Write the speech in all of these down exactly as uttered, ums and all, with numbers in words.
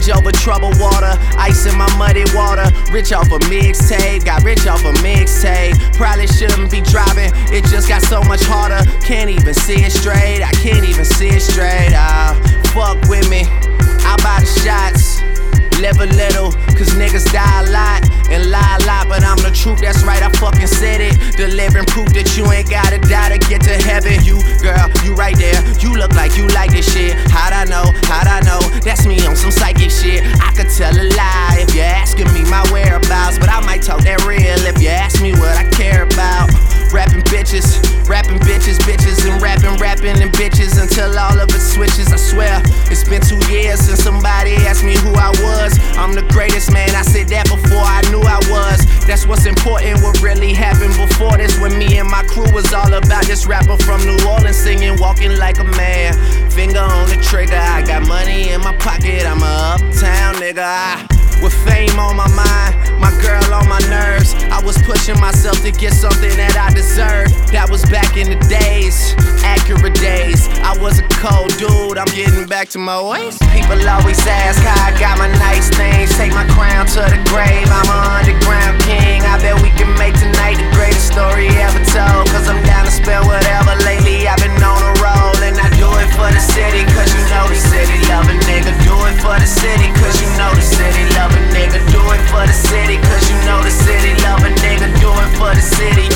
Bridge over troubled water, ice in my muddy water. Rich off a mixtape, got rich off a mixtape. Probably shouldn't be driving, it just got so much harder. Can't even see it straight, I can't even see it straight. Ah, fuck with me, I'll buy the shots. Live a little, cause niggas die a lot and lie a lot, but I'm the truth, that's right, I fucking said it. Delivering proof that you ain't gotta die to get to heaven. You, girl, you right there, you look like you like this shit. How'd I know, how'd I know, that's me on some psychic shit. I could tell a lie if you're asking me my whereabouts, but I might talk that real if you ask me what I care about. Rapping bitches, rapping bitches, bitches, and rapping, rapping, and bitches until all of it switches. I swear, it's been two years since somebody asked me who I was. I'm the greatest, man, I said that before I knew I was. That's what's important, what really happened before this. When me and my crew was all about this rapper from New Orleans singing, walking like a man. Finger on the trigger, I got money in my pocket, I'm a uptown nigga. I, with fame on my mind, my girl on my nerves, I was pushing myself to get something that I deserved. That was back in the days, accurate days. I was a cold dude, I'm getting back to my ways. People always ask how I got my nice things. Take my crown to the grave, I'm an underground king. I bet we can make tonight the greatest story ever told. Cause I'm down to spell whatever. Lately I've been on a roll, and I do it for the city. Cause you know the city love a nigga. Do it for the city, cause you know the city love a nigga. Do it for the city, cause you know the city love a nigga. Do it for the city.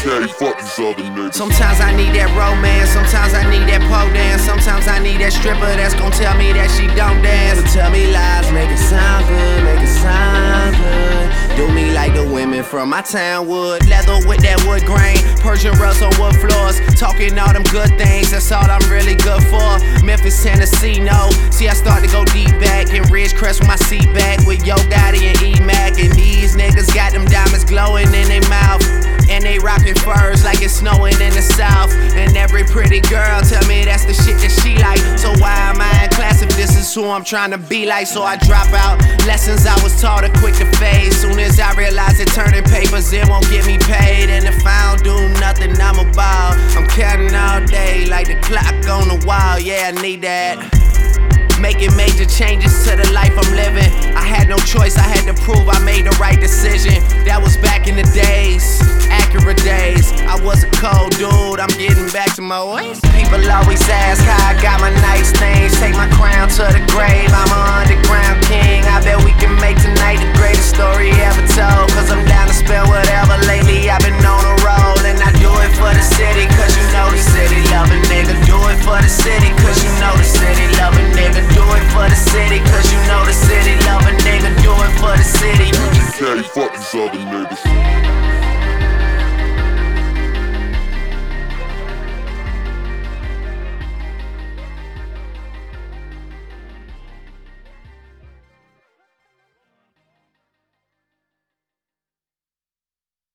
Sometimes I need that romance, sometimes I need that pole dance. Sometimes I need that stripper that's gon' tell me that she don't dance. But tell me lies, make it sound good, make it sound good. Do me like the women from my town would. Leather with that wood grain, Persian rugs on wood floors. Talking all them good things, that's all I'm really good for. Memphis, Tennessee, no. See, I start to go deep back in Ridgecrest with my seat back with Yo Gotti and E-Mac. And these niggas got them diamonds glowing in their mouth, and they rockin' furs like it's snowing in the south. And every pretty girl tell me that's the shit that she like. So why am I in class if this is who I'm trying to be like? So I drop out lessons I was taught are quick to fade. Soon as I realize that turning papers, it won't get me paid. And if I don't do nothing, I'm a ball. I'm counting all day like the clock on the wall. Yeah, I need that. Making major changes to the life I'm living. I had no choice, I had to prove I made the right decision. That was back in the days, accurate days. I was a cold dude, I'm getting back to my ways. People always ask how I got my nice things. Take my crown to the grave, I'm an underground king. I bet we can make tonight the greatest story ever told. Cause I'm down to spell whatever. Lately I've been on a roll, and I do it for the city. Cause you know the city love a nigga. Do it for the city, cause you know the city love a nigga. Do it for the city, cause you know the city love a nigga. Do it for the city. U G K, fuck these other niggas.